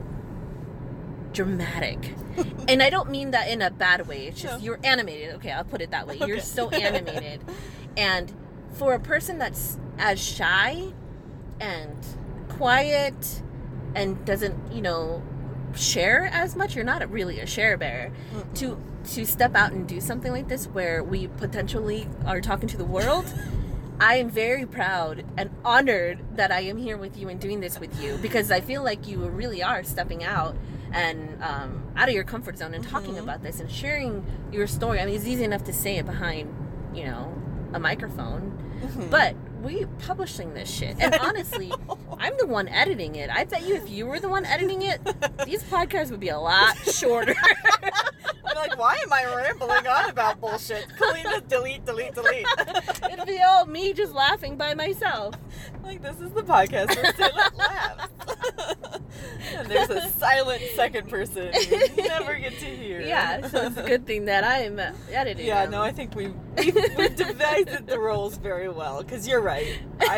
dramatic. And I don't mean that in a bad way. It's just you're animated. Okay, I'll put it that way. You're so animated. And for a person that's as shy and quiet and doesn't, you know, share as much, you're not really a share bearer. To step out and do something like this where we potentially are talking to the world, I am very proud and honored that I am here with you and doing this with you, because I feel like you really are stepping out and out of your comfort zone and talking about this and sharing your story. I mean, it's easy enough to say it behind, you know, a microphone, but we publishing this shit, and honestly, I'm the one editing it. I bet you if you were the one editing it, these podcasts would be a lot shorter. I'm like, why am I rambling on about bullshit? Kalina, delete. It'd be all me just laughing by myself. Like, this is the podcast where Silent laughs. And there's a silent second person you never get to hear. Yeah, so it's a good thing that I'm editing. Yeah, no, I think we've divided the roles very well, because you're right.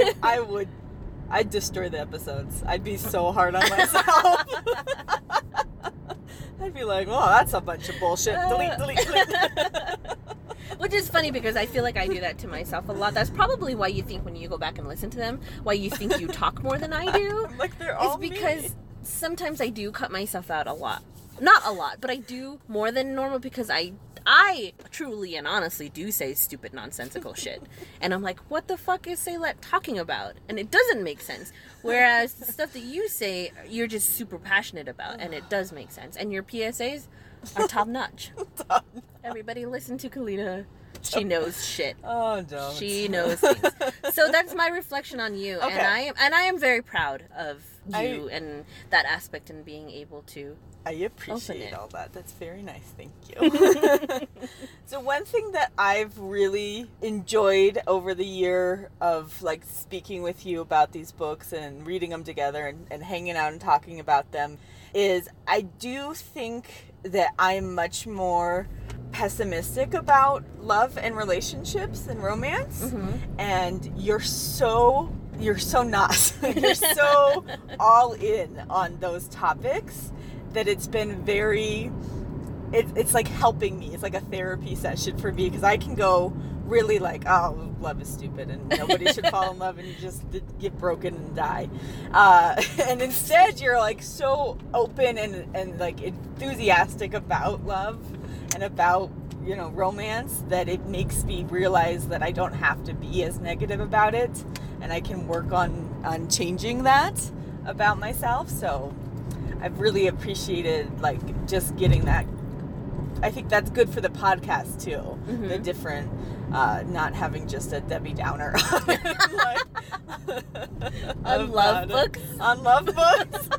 I'd destroy the episodes. I'd be so hard on myself. I'd be like, well, that's a bunch of bullshit. Delete. Which is funny because I feel like I do that to myself a lot. That's probably why you think when you go back and listen to them, why you think you talk more than I do. Like, they're all because me. Sometimes I do cut myself out a lot. Not a lot, but I do more than normal because I truly and honestly do say stupid, nonsensical shit. And I'm like, what the fuck is Saylet talking about? And it doesn't make sense. Whereas the stuff that you say, you're just super passionate about, and it does make sense. And your PSAs are top notch. Everybody listen to Kalina. She knows shit. Oh, don't. She knows things. So that's my reflection on you. Okay. And I am very proud of you and that aspect and being able to I appreciate all that. That's very nice. Thank you. So one thing that I've really enjoyed over the year of like speaking with you about these books and reading them together and hanging out and talking about them is I do think that I'm much more pessimistic about love and relationships and romance. And you're so not. You're so all in on those topics that it's been very, it's like helping me. It's like a therapy session for me because I can go really like, oh, love is stupid and nobody should fall in love and you just get broken and die. And instead you're like so open and like enthusiastic about love and about, you know, romance, that it makes me realize that I don't have to be as negative about it, and I can work on changing that about myself. So I've really appreciated like just getting that. I think that's good for the podcast too. Mm-hmm. The different, not having just a Debbie Downer on love books. On love books.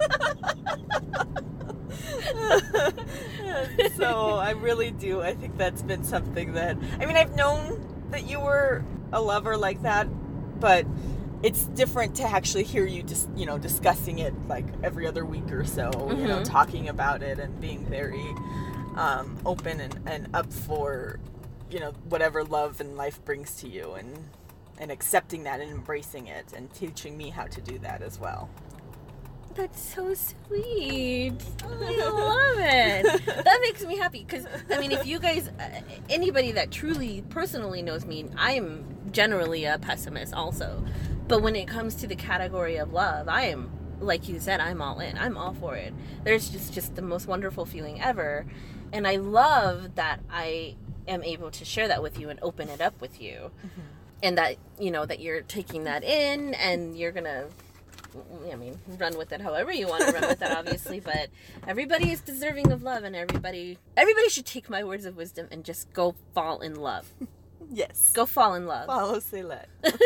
So I really do. I think that's been something that, I mean, I've known that you were a lover like that, but it's different to actually hear you just, you know, discussing it like every other week or so, mm-hmm. you know, talking about it and being very open and up for, you know, whatever love and life brings to you, and accepting that and embracing it and teaching me how to do that as well. That's so sweet. I love it. That makes me happy because, I mean, if you guys, anybody that truly personally knows me, I'm generally a pessimist also. But when it comes to the category of love, I am, like you said, I'm all in. I'm all for it. There's just the most wonderful feeling ever. And I love that I am able to share that with you and open it up with you. Mm-hmm. And that, you know, that you're taking that in and you're going to, I mean, run with it however you want to run with it, obviously, but everybody is deserving of love, and everybody should take my words of wisdom and just go fall in love. Yes. Go fall in love. Follow Ceylette.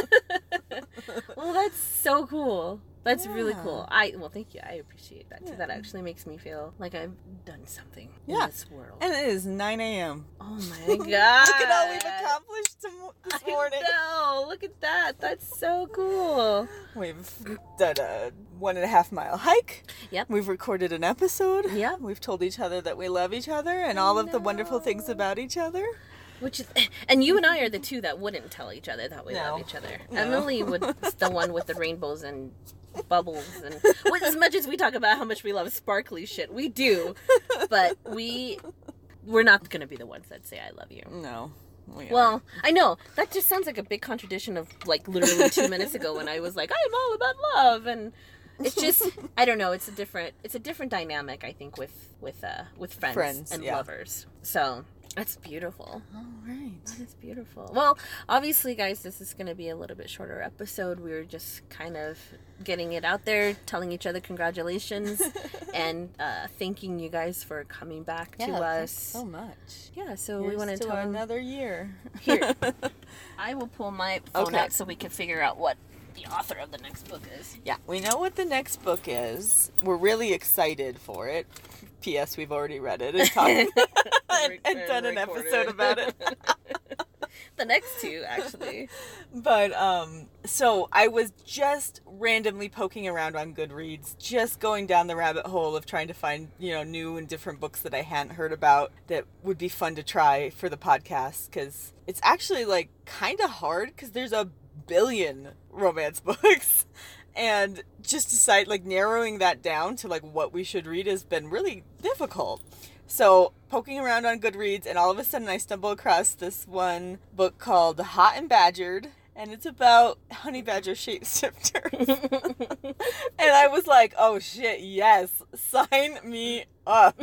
Well, that's so cool. That's really cool. Well, thank you. I appreciate that too. That actually makes me feel like I've done something in this world. And it is 9 a.m. Oh my God. Look at all we've accomplished this morning. I know. Look at that. That's so cool. We've done a 1.5 mile hike. Yep. We've recorded an episode. Yep. We've told each other that we love each other and all of the wonderful things about each other. And you and I are the two that wouldn't tell each other that we love each other. No. Emily was the one with the rainbows and bubbles, and as much as we talk about how much we love sparkly shit, we do, but we're not going to be the ones that say I love you. No. Well, I know that just sounds like a big contradiction of like literally 2 minutes ago when I was like, I'm all about love, and it's just, I don't know, it's a different dynamic, I think, with friends and lovers. So that's beautiful. All right. That is beautiful. Well, obviously, guys, this is going to be a little bit shorter episode. We were just kind of getting it out there, telling each other congratulations, and thanking you guys for coming back to us. So much. Yeah, so Here's we want to tell another year. Here, I will pull my phone out so we can figure out what the author of the next book is. Yeah, we know what the next book is. We're really excited for it. P.S. We've already read it and talked and done an episode about it. The next two, actually. But, so I was just randomly poking around on Goodreads, just going down the rabbit hole of trying to find, you know, new and different books that I hadn't heard about that would be fun to try for the podcast, because it's actually, like, kind of hard, because there's a billion romance books. And just decide, like, narrowing that down to, like, what we should read has been really difficult. So, poking around on Goodreads, and all of a sudden I stumble across this one book called Hot and Badgered, and it's about honey badger shapeshifters. And I was like, oh shit, yes, sign me up.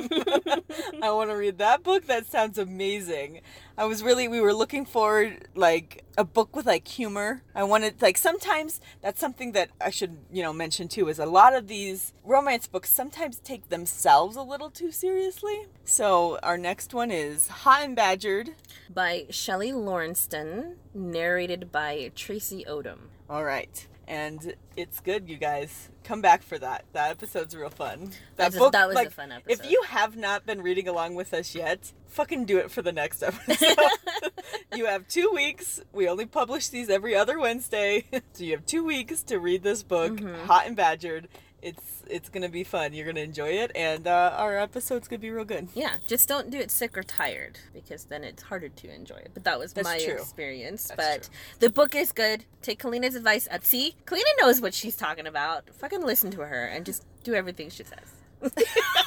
I want to read that book. That sounds amazing. We were looking forward, like, a book with, like, humor. I wanted, like, sometimes that's something that I should, you know, mention too, is a lot of these romance books sometimes take themselves a little too seriously. So our next one is Hot and Badgered by Shelley Lawrenston, narrated by Tracy Odom. All right. And it's good, you guys. Come back for that. That episode's real fun. That was like, a fun episode. If you have not been reading along with us yet, fucking do it for the next episode. You have 2 weeks. We only publish these every other Wednesday. So you have 2 weeks to read this book, Hot and Badgered. It's going to be fun. You're going to enjoy it, and our episode's going to be real good. Yeah, just don't do it sick or tired, because then it's harder to enjoy it. But that was my experience. But the book is good. Take Kalina's advice. See, Kalina knows what she's talking about. Fucking listen to her and just do everything she says.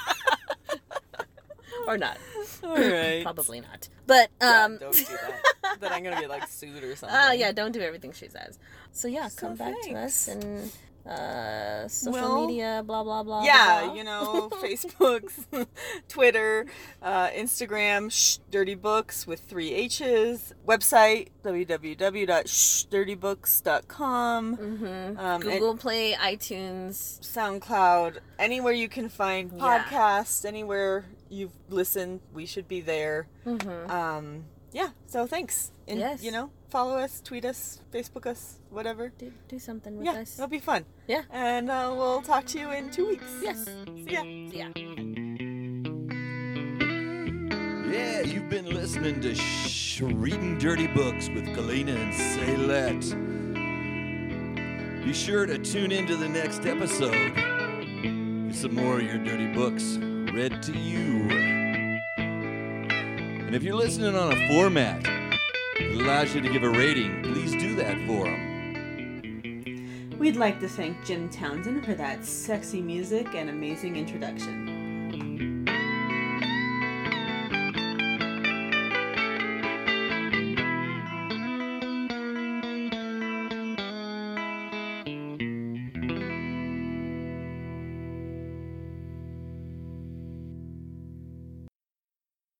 Or not. All right. Probably not. But don't do that. then I'm gonna get like sued or something. Yeah, don't do everything she says. So yeah, come back to us and social media, blah blah blah. Yeah, blah. you know, Facebook's, Twitter, Instagram, Dirty Books with 3 H's. Website www.dirtybooks.com. Google Play, iTunes, SoundCloud, anywhere you can find podcasts, anywhere you've listened, we should be there. So thanks. And, yes. you know, follow us, tweet us, Facebook us, whatever. Do something with us. It'll be fun. Yeah. And we'll talk to you in 2 weeks. Yes. See ya. See ya. Yeah, you've been listening to Reading Dirty Books with Galena and Saylette. Be sure to tune into the next episode. Get some more of your dirty books read to you. And if you're listening on a format that allows you to give a rating, please do that for them. We'd like to thank Jim Townsend for that sexy music and amazing introduction.